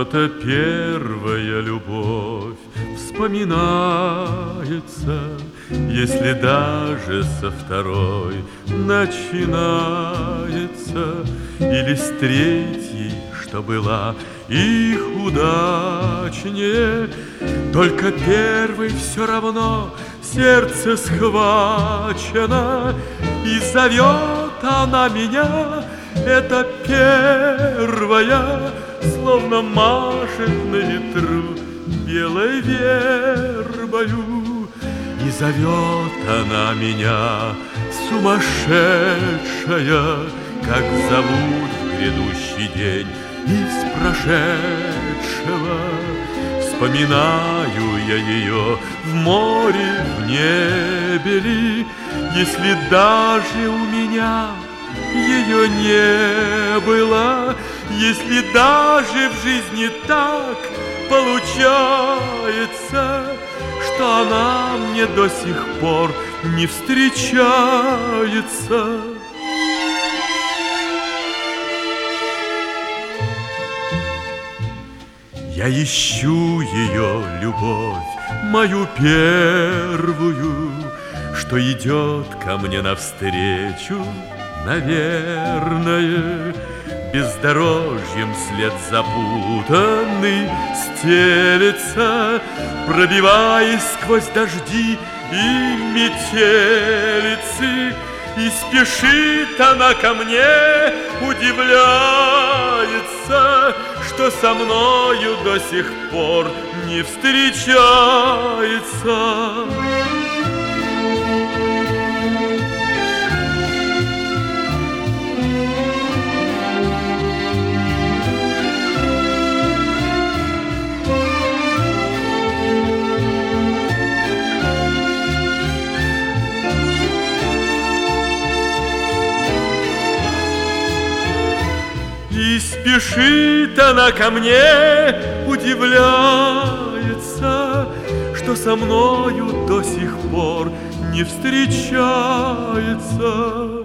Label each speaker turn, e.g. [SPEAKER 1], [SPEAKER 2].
[SPEAKER 1] Что-то первая любовь вспоминается, если даже со второй начинается, или с третьей, что была их удачнее. Только первой все равно сердце схвачено, и зовет она меня, это первая, словно машет на ветру белой вербою. И зовет она меня, сумасшедшая, как зовут в грядущий день из прошедшего. Вспоминаю я ее в море, в небе ли, если даже у меня ее не было, если даже в жизни так получается, что она мне до сих пор не встречается. Я ищу ее любовь, мою первую, что идет ко мне навстречу, наверное, бездорожьем след запутанный стелется, пробиваясь сквозь дожди и метелицы. И спешит она ко мне, удивляется, что со мною до сих пор не встречается. И спешит она ко мне, удивляется, что со мною до сих пор не встречается.